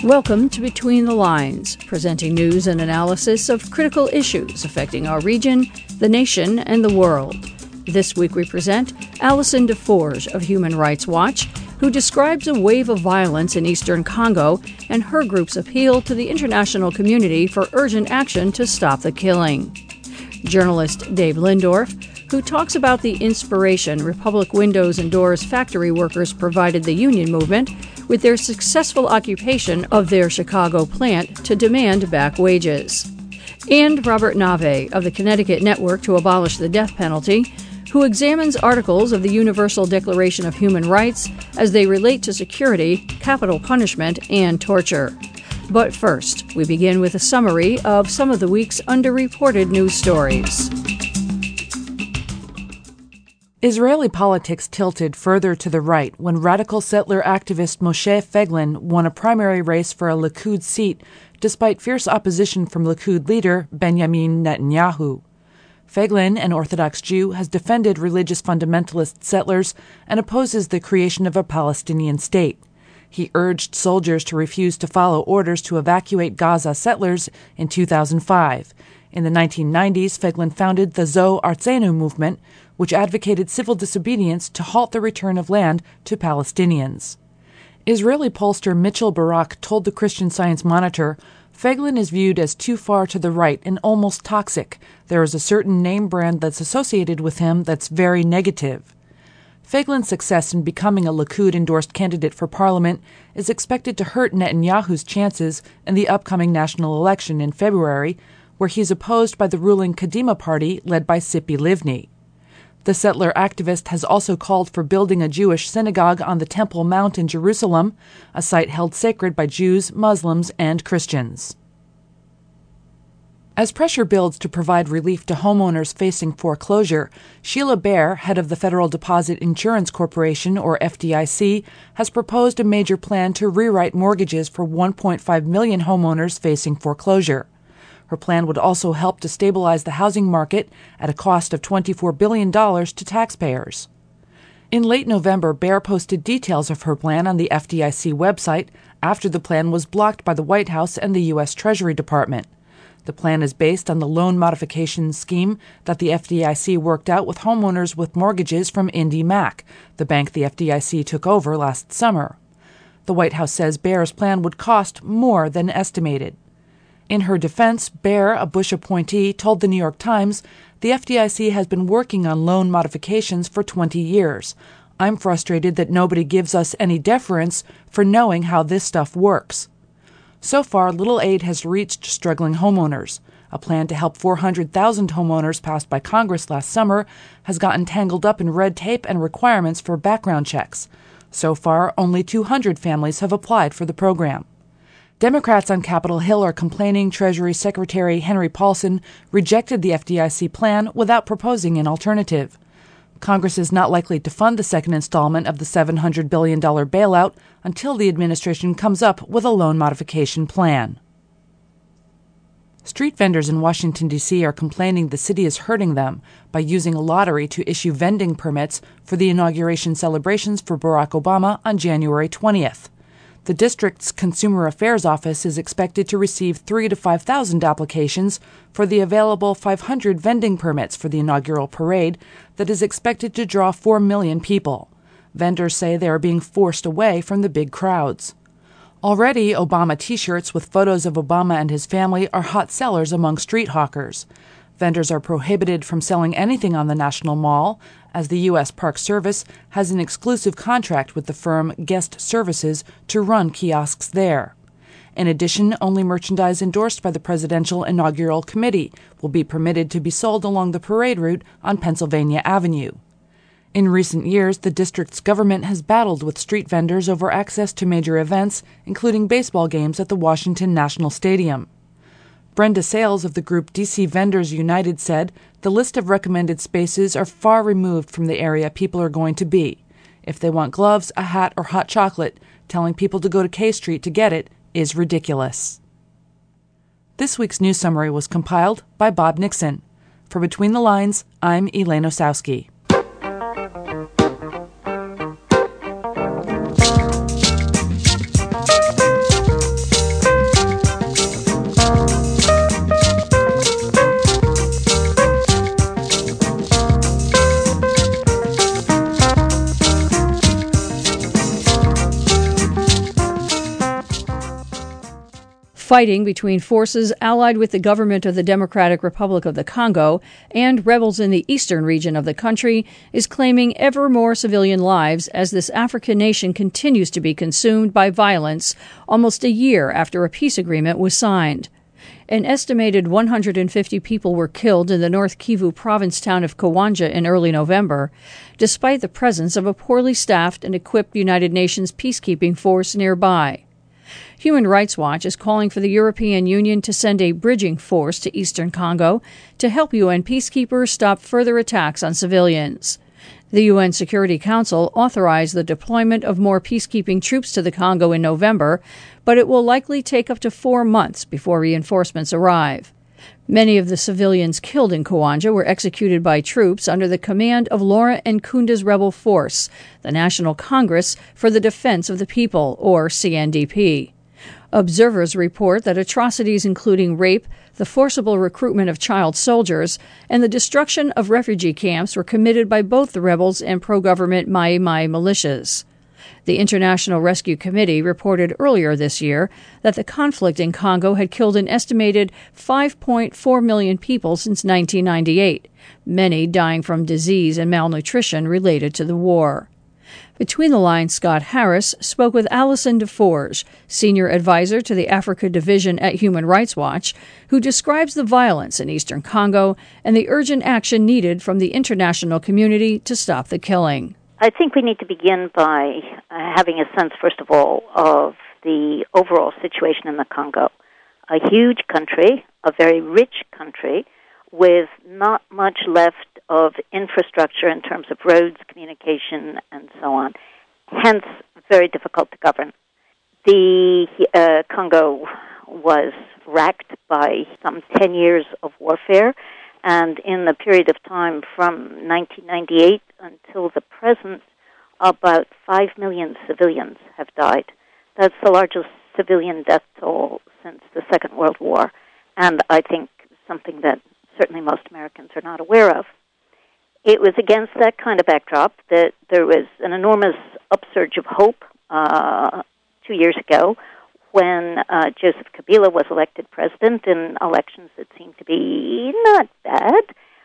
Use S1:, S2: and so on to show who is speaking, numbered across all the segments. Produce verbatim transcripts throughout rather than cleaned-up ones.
S1: Welcome to Between the Lines, presenting news and analysis of critical issues affecting our region, the nation, and the world. This week we present Alison Deforge of Human Rights Watch, who describes a wave of violence in eastern Congo and her group's appeal to the international community for urgent action to stop the killing. Journalist Dave Lindorf, who talks about the inspiration Republic Windows and Doors factory workers provided the union movement with their successful occupation of their Chicago plant to demand back wages. And Robert Nave of the Connecticut Network to Abolish the Death Penalty, who examines articles of the Universal Declaration of Human Rights as they relate to security, capital punishment, and torture. But first, we begin with a summary of some of the week's underreported news stories.
S2: Israeli politics tilted further to the right when radical settler activist Moshe Feiglin won a primary race for a Likud seat despite fierce opposition from Likud leader Benjamin Netanyahu. Feiglin, an Orthodox Jew, has defended religious fundamentalist settlers and opposes the creation of a Palestinian state. He urged soldiers to refuse to follow orders to evacuate Gaza settlers in two thousand five. In the nineteen nineties, Feiglin founded the Zo Artzenu movement, which advocated civil disobedience to halt the return of land to Palestinians. Israeli pollster Mitchell Barak told the Christian Science Monitor, Feiglin is viewed as too far to the right and almost toxic. There is a certain name brand that's associated with him that's very negative. Feiglin's success in becoming a Likud-endorsed candidate for parliament is expected to hurt Netanyahu's chances in the upcoming national election in February, where he's opposed by the ruling Kadima party led by Tzipi Livni. The settler activist has also called for building a Jewish synagogue on the Temple Mount in Jerusalem, a site held sacred by Jews, Muslims, and Christians. As pressure builds to provide relief to homeowners facing foreclosure, Sheila Bair, head of the Federal Deposit Insurance Corporation, or F D I C, has proposed a major plan to rewrite mortgages for one point five million homeowners facing foreclosure. Her plan would also help to stabilize the housing market at a cost of twenty-four billion dollars to taxpayers. In late November, Bair posted details of her plan on the F D I C website after the plan was blocked by the White House and the U S Treasury Department. The plan is based on the loan modification scheme that the F D I C worked out with homeowners with mortgages from IndyMac, the bank the F D I C took over last summer. The White House says Bair's plan would cost more than estimated. In her defense, Bair, a Bush appointee, told the New York Times, the F D I C has been working on loan modifications for twenty years. I'm frustrated that nobody gives us any deference for knowing how this stuff works. So far, little aid has reached struggling homeowners. A plan to help four hundred thousand homeowners passed by Congress last summer has gotten tangled up in red tape and requirements for background checks. So far, only two hundred families have applied for the program. Democrats on Capitol Hill are complaining Treasury Secretary Henry Paulson rejected the F D I C plan without proposing an alternative. Congress is not likely to fund the second installment of the seven hundred billion dollars bailout until the administration comes up with a loan modification plan. Street vendors in Washington, D C are complaining the city is hurting them by using a lottery to issue vending permits for the inauguration celebrations for Barack Obama on January twentieth. The district's Consumer Affairs Office is expected to receive three to five thousand applications for the available five hundred vending permits for the inaugural parade that is expected to draw four million people. Vendors say they are being forced away from the big crowds. Already, Obama T-shirts with photos of Obama and his family are hot sellers among street hawkers. Vendors are prohibited from selling anything on the National Mall, as the U S Park Service has an exclusive contract with the firm Guest Services to run kiosks there. In addition, only merchandise endorsed by the Presidential Inaugural Committee will be permitted to be sold along the parade route on Pennsylvania Avenue. In recent years, the district's government has battled with street vendors over access to major events, including baseball games at the Washington National Stadium. Brenda Sales of the group D C Vendors United said the list of recommended spaces are far removed from the area people are going to be. If they want gloves, a hat, or hot chocolate, telling people to go to K Street to get it is ridiculous. This week's news summary was compiled by Bob Nixon. For Between the Lines, I'm Elaine Osowski.
S1: Fighting between forces allied with the government of the Democratic Republic of the Congo and rebels in the eastern region of the country is claiming ever more civilian lives as this African nation continues to be consumed by violence almost a year after a peace agreement was signed. An estimated one hundred fifty people were killed in the North Kivu province town of Kiwanja in early November, despite the presence of a poorly staffed and equipped United Nations peacekeeping force nearby. Human Rights Watch is calling for the European Union to send a bridging force to eastern Congo to help U N peacekeepers stop further attacks on civilians. The U N Security Council authorized the deployment of more peacekeeping troops to the Congo in November, but it will likely take up to four months before reinforcements arrive. Many of the civilians killed in Kiwanja were executed by troops under the command of Laurent Nkunda's rebel force, the National Congress for the Defense of the People, or C N D P. Observers report that atrocities including rape, the forcible recruitment of child soldiers, and the destruction of refugee camps were committed by both the rebels and pro-government Mai Mai militias. The International Rescue Committee reported earlier this year that the conflict in Congo had killed an estimated five point four million people since nineteen ninety-eight, many dying from disease and malnutrition related to the war. Between the Lines, Scott Harris spoke with Alison Deforge, senior advisor to the Africa Division at Human Rights Watch, who describes the violence in eastern Congo and the urgent action needed from the international community to stop the killing.
S3: I think we need to begin by uh, having a sense, first of all, of the overall situation in the Congo. A huge country, a very rich country, with not much left of infrastructure in terms of roads, communication, and so on. Hence, very difficult to govern. The uh, Congo was racked by some ten years of warfare, and in the period of time from nineteen ninety-eight until the present, about five million civilians have died. That's the largest civilian death toll since the Second World War, and I think something that certainly most Americans are not aware of. It was against that kind of backdrop that there was an enormous upsurge of hope uh, two years ago when uh, Joseph Kabila was elected president in elections that seemed to be not bad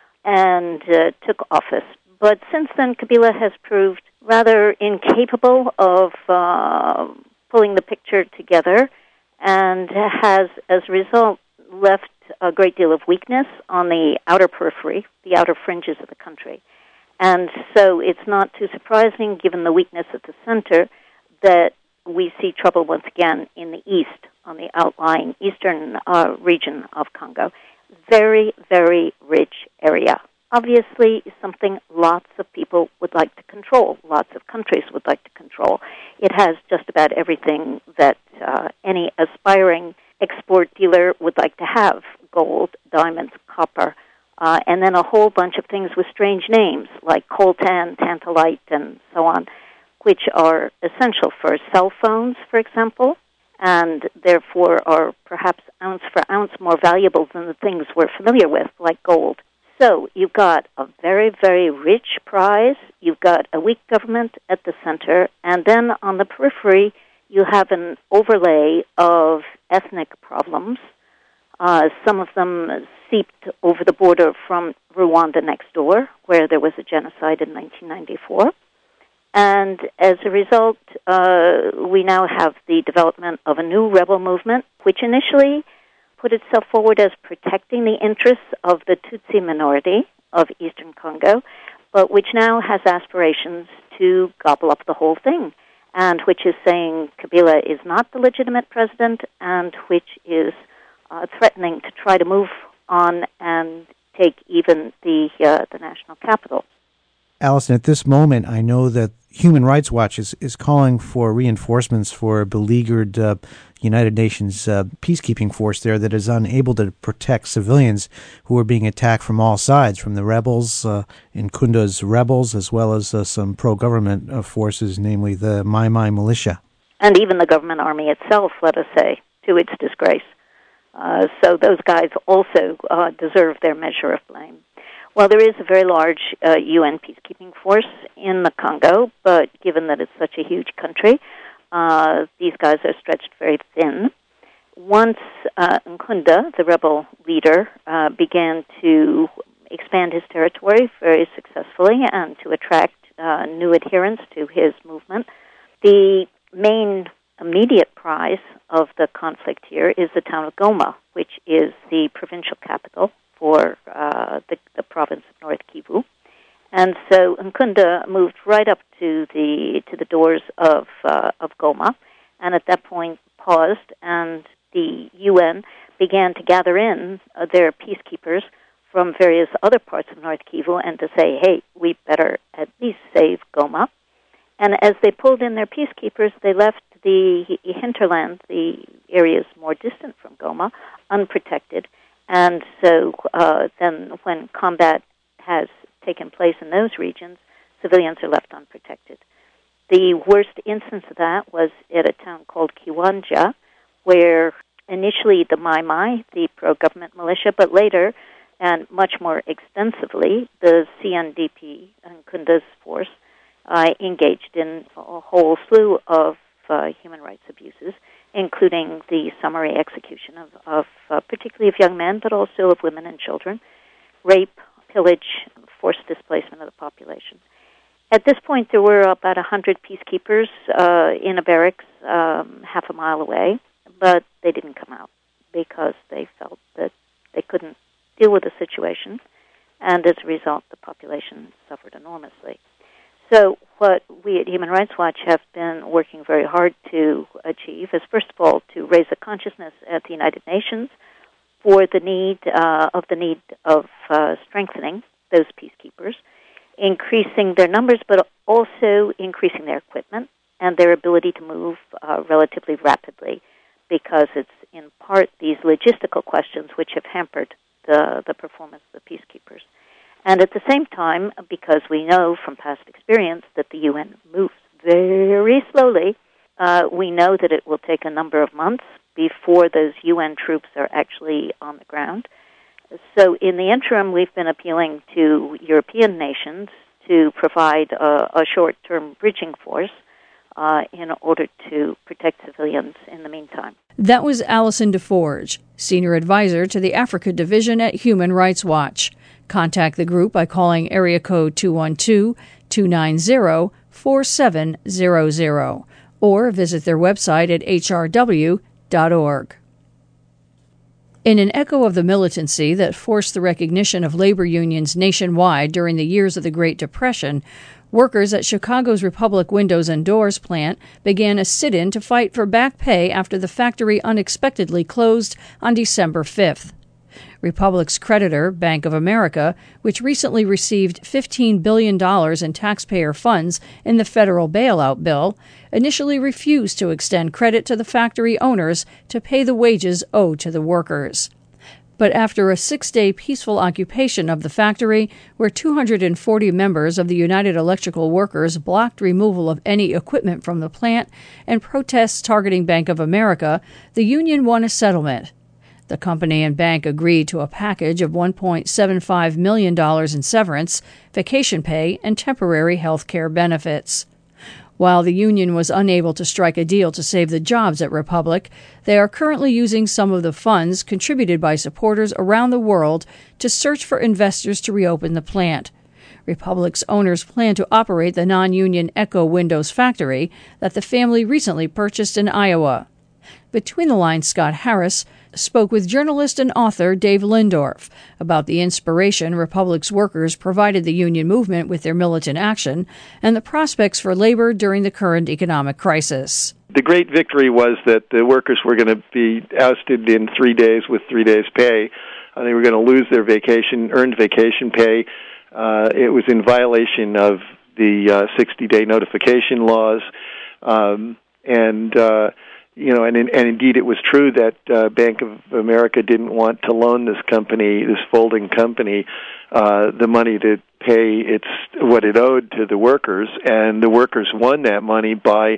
S3: and uh, took office. But since then, Kabila has proved rather incapable of uh, pulling the picture together and has, as a result, left a great deal of weakness on the outer periphery, the outer fringes of the country. And so it's not too surprising, given the weakness at the center, that we see trouble once again in the east, on the outlying eastern uh, region of Congo. Very, very rich area. Obviously, something lots of people would like to control, lots of countries would like to control. It has just about everything that uh, any aspiring export dealer would like to have: gold, diamonds, copper, uh, and then a whole bunch of things with strange names like coltan, tantalite, and so on, which are essential for cell phones, for example, and therefore are perhaps ounce for ounce more valuable than the things we're familiar with, like gold. So you've got a very, very rich prize, you've got a weak government at the center, and then on the periphery you have an overlay of ethnic problems. Uh, some of them seeped over the border from Rwanda next door, where there was a genocide in nineteen ninety-four. And as a result, uh, we now have the development of a new rebel movement, which initially put itself forward as protecting the interests of the Tutsi minority of eastern Congo, but which now has aspirations to gobble up the whole thing, and which is saying Kabila is not the legitimate president, and which is uh, threatening to try to move on and take even the uh, the national capital.
S4: Alison, at this moment, I know that Human Rights Watch is, is calling for reinforcements for a beleaguered uh, United Nations uh, peacekeeping force there that is unable to protect civilians who are being attacked from all sides, from the rebels, uh, Nkunda's rebels, as well as uh, some pro-government uh, forces, namely the Mai Mai militia.
S3: And even the government army itself, let us say, to its disgrace. Uh, so those guys also uh, deserve their measure of blame. Well, there is a very large uh, U N peacekeeping force in the Congo, but given that it's such a huge country, uh, these guys are stretched very thin. once uh, Nkunda, the rebel leader, uh, began to expand his territory very successfully and to attract uh, new adherents to his movement, the main immediate prize of the conflict here is the town of Goma, which is the provincial capital for uh, the, the province of North Kivu. And so Nkunda moved right up to the to the doors of uh, of Goma, and at that point paused, and the U N began to gather in uh, their peacekeepers from various other parts of North Kivu and to say, hey, we better at least save Goma. And as they pulled in their peacekeepers, they left the hinterland, the areas more distant from Goma, unprotected. And so uh, then when combat has taken place in those regions, civilians are left unprotected. The worst instance of that was at a town called Kiwanja, where initially the Mai Mai, the pro-government militia, but later, and much more extensively, the C N D P, Nkunda's force, uh, engaged in a whole slew of uh, human rights abuses, including the summary execution of, of uh, particularly of young men, but also of women and children, rape, pillage, forced displacement of the population. At this point, there were about one hundred peacekeepers uh, in a barracks um, half a mile away, but they didn't come out because they felt that they couldn't deal with the situation, and as a result, the population suffered enormously. So what we at Human Rights Watch have been working very hard to achieve is, first of all, to raise the consciousness at the United Nations for the need uh, of the need of uh, strengthening those peacekeepers, increasing their numbers, but also increasing their equipment and their ability to move uh, relatively rapidly, because it's in part these logistical questions which have hampered the, the performance of the peacekeepers. And at the same time, because we know from past experience that the U N moves very slowly, uh, we know that it will take a number of months before those U N troops are actually on the ground. So in the interim, we've been appealing to European nations to provide a, a short-term bridging force uh, in order to protect civilians in the meantime.
S1: That was Alison DeForge, Senior Advisor to the Africa Division at Human Rights Watch. Contact the group by calling area code two one two, two nine zero, four seven zero zero or visit their website at h r w dot org. In an echo of the militancy that forced the recognition of labor unions nationwide during the years of the Great Depression, workers at Chicago's Republic Windows and Doors plant began a sit-in to fight for back pay after the factory unexpectedly closed on December fifth. Republic's creditor, Bank of America, which recently received fifteen billion dollars in taxpayer funds in the federal bailout bill, initially refused to extend credit to the factory owners to pay the wages owed to the workers. But after a six-day peaceful occupation of the factory, where two hundred forty members of the United Electrical Workers blocked removal of any equipment from the plant and protests targeting Bank of America, the union won a settlement. The company and bank agreed to a package of one point seven five million dollars in severance, vacation pay, and temporary health care benefits. While the union was unable to strike a deal to save the jobs at Republic, they are currently using some of the funds contributed by supporters around the world to search for investors to reopen the plant. Republic's owners plan to operate the non-union Echo Windows factory that the family recently purchased in Iowa. Between the Lines, Scott Harris spoke with journalist and author Dave Lindorf about the inspiration Republic's workers provided the union movement with their militant action and the prospects for labor during the current economic crisis.
S5: The great victory was that the workers were going to be ousted in three days with three days' pay. Uh, they were going to lose their vacation, earned vacation pay. Uh, it was in violation of the uh, sixty-day notification laws, um, and uh, You know, and, and indeed it was true that uh, Bank of America didn't want to loan this company, this folding company, uh, the money to pay its what it owed to the workers, and the workers won that money by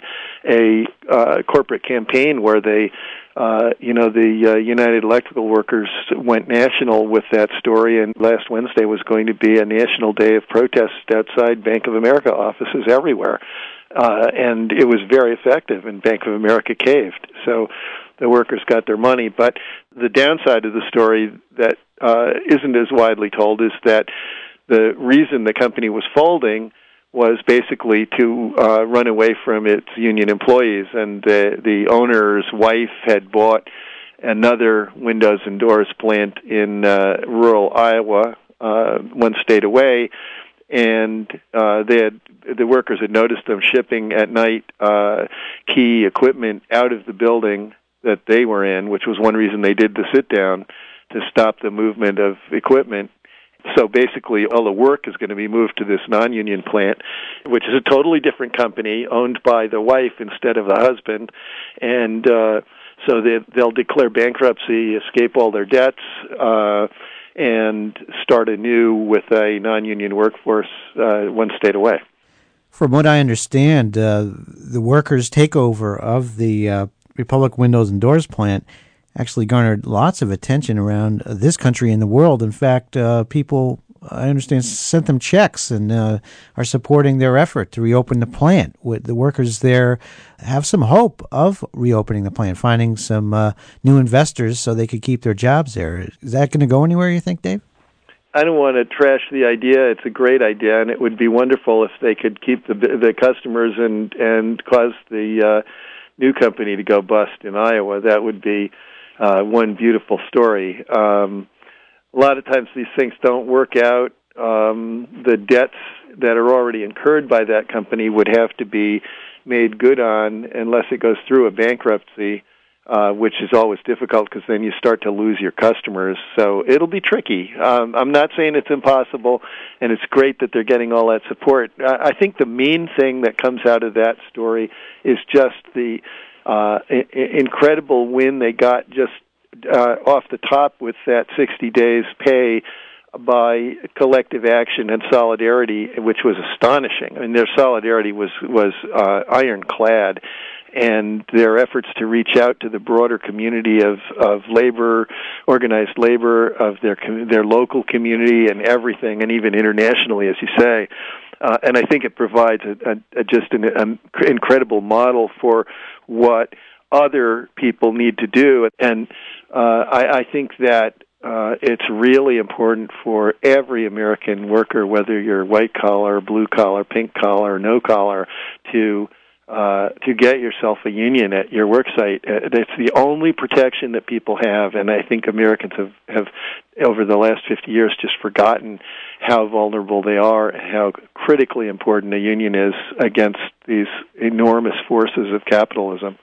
S5: a uh, corporate campaign where they, uh, you know, the uh, United Electrical Workers went national with that story, and last Wednesday was going to be a national day of protest outside Bank of America offices everywhere. Uh, and it was very effective, and Bank of America caved. So the workers got their money. But the downside of the story that uh, isn't as widely told is that the reason the company was folding was basically to uh, run away from its union employees, and the, the owner's wife had bought another windows and doors plant in uh, rural Iowa, uh, one state away, and uh, they had, the workers had noticed them shipping at night uh, key equipment out of the building that they were in, which was one reason they did the sit-down, to stop the movement of equipment. So basically, all the work is going to be moved to this non-union plant, which is a totally different company owned by the wife instead of the husband. And uh, so they, they'll declare bankruptcy, escape all their debts, uh, and start anew with a non-union workforce uh, one state away.
S4: From what I understand, uh, the workers' takeover of the uh, Republic Windows and Doors plant actually garnered lots of attention around this country and the world. In fact, uh, people, I understand, sent them checks and uh, are supporting their effort to reopen the plant. The workers there have some hope of reopening the plant, finding some uh, new investors so they could keep their jobs there. Is that going to go anywhere, you think, Dave?
S5: I don't want to trash the idea. It's a great idea, and it would be wonderful if they could keep the the customers and, and cause the uh, new company to go bust in Iowa. That would be Uh, one beautiful story. Um, a lot of times these things don't work out. Um, the debts that are already incurred by that company would have to be made good on unless it goes through a bankruptcy, uh, which is always difficult because then you start to lose your customers. So it'll be tricky. Um, I'm not saying it's impossible, and it's great that they're getting all that support. I, I think the main thing that comes out of that story is just the Uh, I- incredible win they got just uh, off the top with that sixty days pay by collective action and solidarity, which was astonishing. I mean, their solidarity was was uh, ironclad, and their efforts to reach out to the broader community of, of labor, organized labor, of their com- their local community, and everything, and even internationally, as you say. Uh, and I think it provides a, a, a just an, an incredible model for what other people need to do. And uh, I, I think that uh, it's really important for every American worker, whether you're white collar, blue collar, pink collar, no collar, to uh, to get yourself a union at your work site. It's the only protection that people have, and I think Americans have, have over the last fifty years, just forgotten how vulnerable they are and how critically important a union is against these enormous forces of capitalism.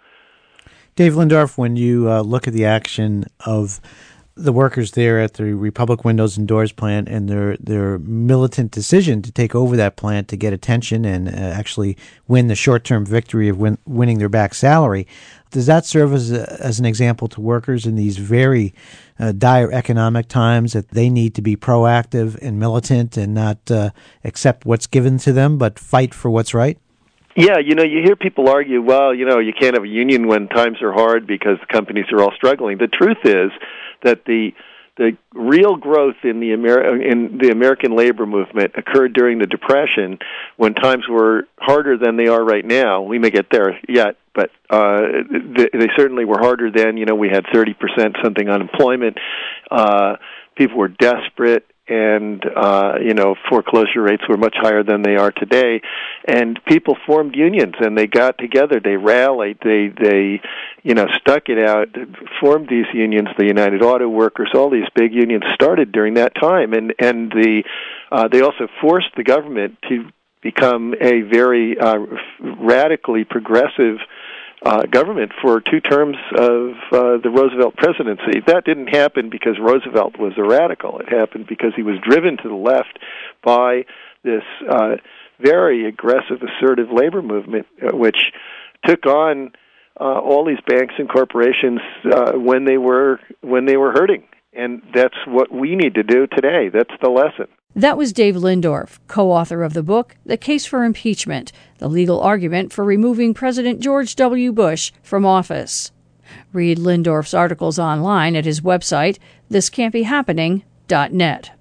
S4: Dave Lindorf, when you uh, look at the action of the workers there at the Republic Windows and Doors plant and their their militant decision to take over that plant to get attention and uh, actually win the short-term victory of win, winning their back salary, does that serve as a, as an example to workers in these very uh, dire economic times that they need to be proactive and militant and not uh, accept what's given to them but fight for what's right?
S5: Yeah, you know, you hear people argue, well, you know, you can't have a union when times are hard because companies are all struggling. The truth is that the the real growth in the Amer- in the American labor movement occurred during the Depression, when times were harder than they are right now. We may get there yet, but uh, they, they certainly were harder then. You know, we had thirty percent something unemployment. Uh, people were desperate. And, uh, you know, foreclosure rates were much higher than they are today. And people formed unions, and they got together, they rallied, they, they, you know, stuck it out, formed these unions, the United Auto Workers, all these big unions started during that time. And, and the, uh, they also forced the government to become a very uh, radically progressive Uh, government for two terms of uh, the Roosevelt presidency. That didn't happen because Roosevelt was a radical. It happened because he was driven to the left by this uh, very aggressive, assertive labor movement, uh, which took on uh, all these banks and corporations uh, when they were when they were hurting. And that's what we need to do today. That's the lesson.
S1: That was Dave Lindorf, co-author of the book, The Case for Impeachment, the legal argument for removing President George W. Bush from office. Read Lindorf's articles online at his website, this can't be happening dot net.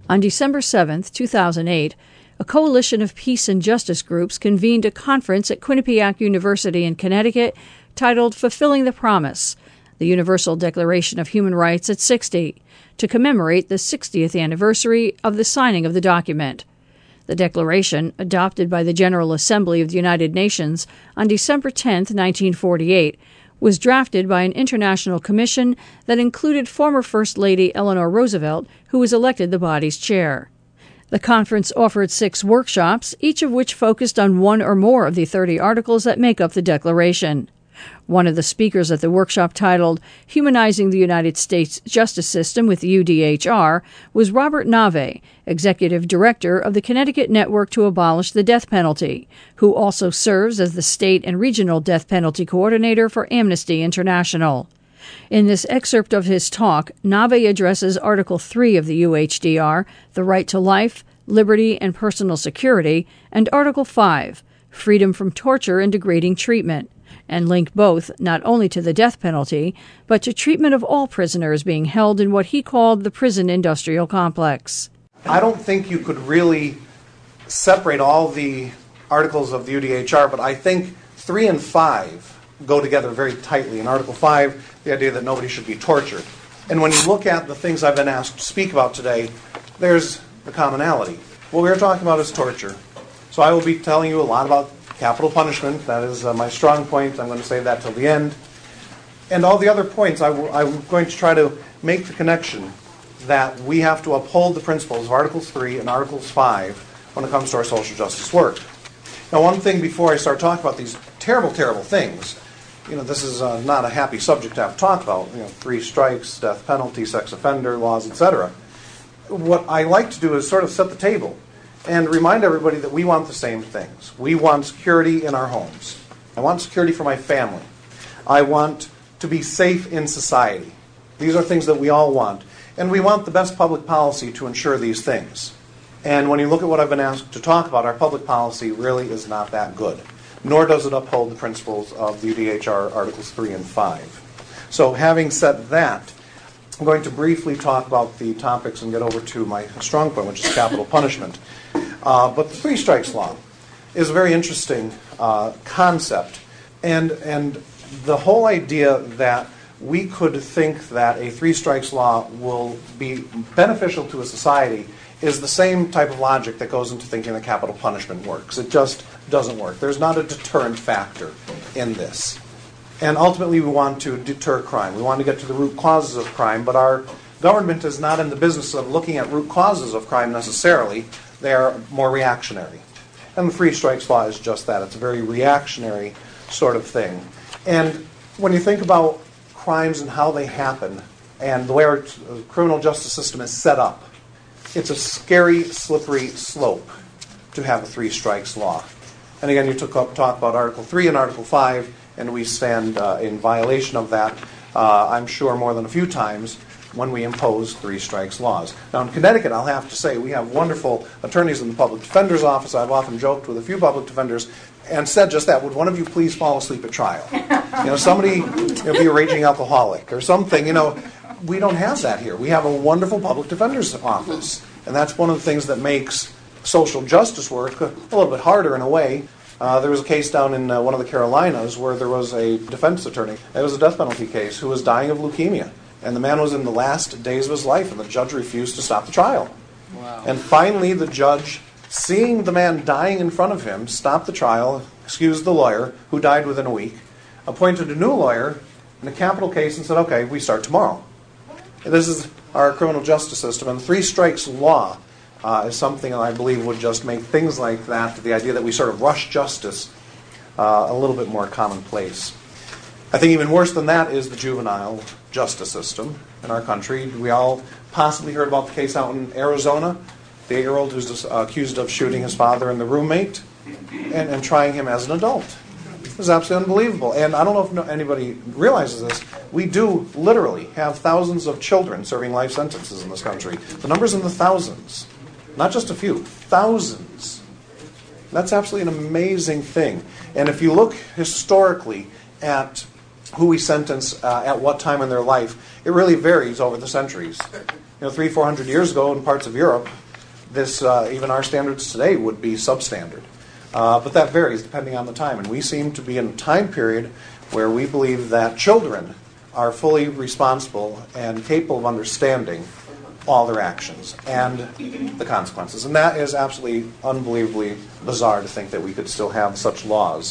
S1: On December seventh, two thousand eight, a coalition of peace and justice groups convened a conference at Quinnipiac University in Connecticut titled Fulfilling the Promise, the Universal Declaration of Human Rights at sixty, to commemorate the sixtieth anniversary of the signing of the document. The declaration, adopted by the General Assembly of the United Nations on December tenth, nineteen forty-eight, was drafted by an international commission that included former First Lady Eleanor Roosevelt, who was elected the body's chair. The conference offered six workshops, each of which focused on one or more of the thirty articles that make up the Declaration. One of the speakers at the workshop, titled Humanizing the United States Justice System with U D H R, was Robert Nave, Executive Director of the Connecticut Network to Abolish the Death Penalty, who also serves as the State and Regional Death Penalty Coordinator for Amnesty International. In this excerpt of his talk, Nave addresses Article three of the U H D R, the right to life, liberty, and personal security, and Article five, freedom from torture and degrading treatment, and link both not only to the death penalty, but to treatment of all prisoners being held in what he called the prison industrial complex.
S6: I don't think you could really separate all the articles of the U D H R, but I think three and five go together very tightly. In Article five, the idea that nobody should be tortured. And when you look at the things I've been asked to speak about today, there's the commonality. What we are talking about is torture. So I will be telling you a lot about capital punishment. That is uh, my strong point. I'm going to save that till the end. And all the other points, I w- I'm going to try to make the connection that we have to uphold the principles of Articles three and Articles five when it comes to our social justice work. Now, one thing before I start talking about these terrible, terrible things, you know, this is uh, not a happy subject to have to talk about, you know, three strikes, death penalty, sex offender laws, et cetera. What I like to do is sort of set the table and remind everybody that we want the same things. We want security in our homes. I want security for my family. I want to be safe in society. These are things that we all want. And we want the best public policy to ensure these things. And when you look at what I've been asked to talk about, our public policy really is not that good. Nor does it uphold the principles of the U D H R Articles three and five. So having said that, I'm going to briefly talk about the topics and get over to my strong point, which is capital punishment. Uh, but the three strikes law is a very interesting uh, concept. And, and the whole idea that we could think that a three strikes law will be beneficial to a society is the same type of logic that goes into thinking that capital punishment works. It just doesn't work. There's not a deterrent factor in this. And ultimately, we want to deter crime. We want to get to the root causes of crime, but our government is not in the business of looking at root causes of crime necessarily. They are more reactionary. And the three strikes law is just that. It's a very reactionary sort of thing. And when you think about crimes and how they happen and the way our criminal justice system is set up, it's a scary, slippery slope to have a three strikes law. And again, you took up, talk about Article three and Article five, and we stand uh, in violation of that, uh, I'm sure, more than a few times when we impose three strikes laws. Now, in Connecticut, I'll have to say, we have wonderful attorneys in the public defender's office. I've often joked with a few public defenders and said just that. Would one of you please fall asleep at trial? You know, somebody, you know, be a raging alcoholic or something, you know. We don't have that here. We have a wonderful public defender's office. And that's one of the things that makes social justice work a little bit harder in a way. Uh, there was a case down in uh, one of the Carolinas where there was a defense attorney. It was a death penalty case who was dying of leukemia. And the man was in the last days of his life, and the judge refused to stop the trial. Wow. And finally, the judge, seeing the man dying in front of him, stopped the trial, excused the lawyer, who died within a week, appointed a new lawyer in a capital case, and said, okay, we start tomorrow. This is our criminal justice system, and the three strikes law uh, is something that I believe would just make things like that, the idea that we sort of rush justice, uh, a little bit more commonplace. I think even worse than that is the juvenile justice system in our country. We all possibly heard about the case out in Arizona, the eight-year-old who's uh, accused of shooting his father and the roommate and, and trying him as an adult. It was absolutely unbelievable. And I don't know if anybody realizes this. We do literally have thousands of children serving life sentences in this country. The number's in the thousands. Not just a few. Thousands. That's absolutely an amazing thing. And if you look historically at who we sentence uh, at what time in their life, it really varies over the centuries. You know, three, four hundred years ago in parts of Europe, this uh, even our standards today would be substandard. Uh, but that varies depending on the time. And we seem to be in a time period where we believe that children are fully responsible and capable of understanding all their actions and the consequences. And that is absolutely unbelievably bizarre to think that we could still have such laws.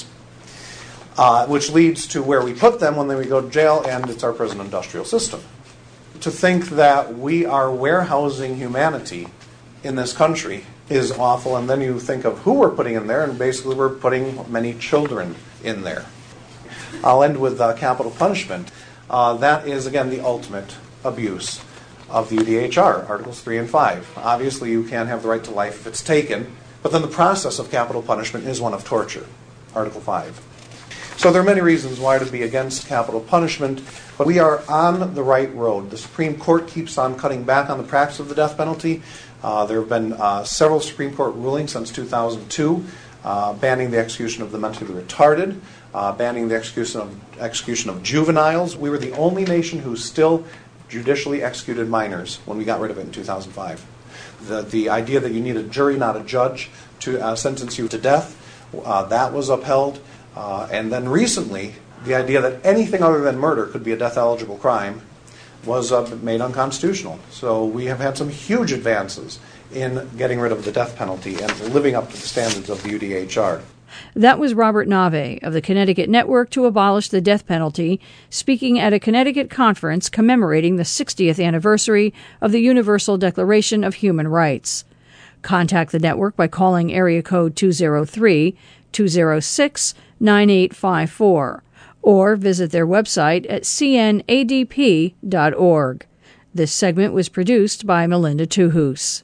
S6: Uh, which leads to where we put them when they go to jail, and it's our prison industrial system. To think that we are warehousing humanity in this country is awful, and then you think of who we're putting in there, and basically we're putting many children in there. I'll end with uh, capital punishment. Uh, that is, again, the ultimate abuse of the U D H R, Articles three and five. Obviously, you can't have the right to life if it's taken, but then the process of capital punishment is one of torture, Article five. So there are many reasons why to be against capital punishment, but we are on the right road. The Supreme Court keeps on cutting back on the practice of the death penalty. Uh, there have been uh, several Supreme Court rulings since two thousand two uh, banning the execution of the mentally retarded, uh, banning the execution of, execution of juveniles. We were the only nation who still judicially executed minors when we got rid of it in two thousand five. The, the idea that you need a jury, not a judge, to uh, sentence you to death, uh, that was upheld. Uh, and then recently, the idea that anything other than murder could be a death-eligible crime was uh, made unconstitutional. So we have had some huge advances in getting rid of the death penalty and living up to the standards of the U D H R.
S1: That was Robert Nave of the Connecticut Network to Abolish the Death Penalty, speaking at a Connecticut conference commemorating the sixtieth anniversary of the Universal Declaration of Human Rights. Contact the network by calling area code two oh three, two oh six, nine eight five four or visit their website at c n a d p dot org. This segment was produced by Melinda Tuhus.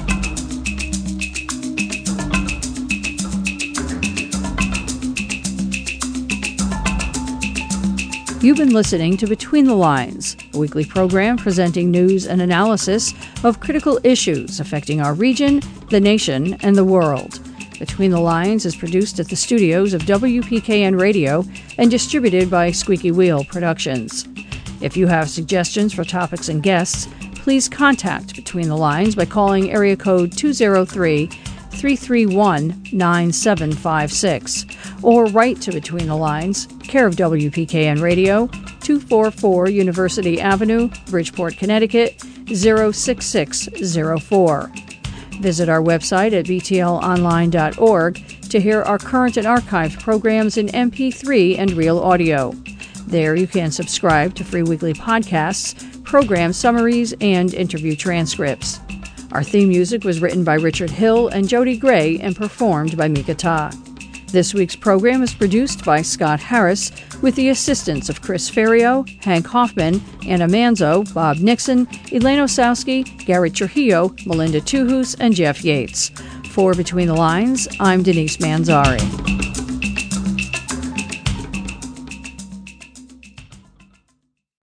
S1: You've been listening to Between the Lines, a weekly program presenting news and analysis of critical issues affecting our region, the nation, and the world. Between the Lines is produced at the studios of W P K N Radio and distributed by Squeaky Wheel Productions. If you have suggestions for topics and guests, please contact Between the Lines by calling area code two oh three, three three one, nine seven five six or write to Between the Lines, care of W P K N Radio, two forty-four University Avenue, Bridgeport, Connecticut, zero six six zero four. Visit our website at b t l online dot org to hear our current and archived programs in M P three and real audio. There you can subscribe to free weekly podcasts, program summaries, and interview transcripts. Our theme music was written by Richard Hill and Jody Gray and performed by Mika Ta. This week's program is produced by Scott Harris with the assistance of Chris Ferrio, Hank Hoffman, Anna Manzo, Bob Nixon, Elaine Osowski, Gary Trujillo, Melinda Tuhus, and Jeff Yates. For Between the Lines, I'm Denise Manzari.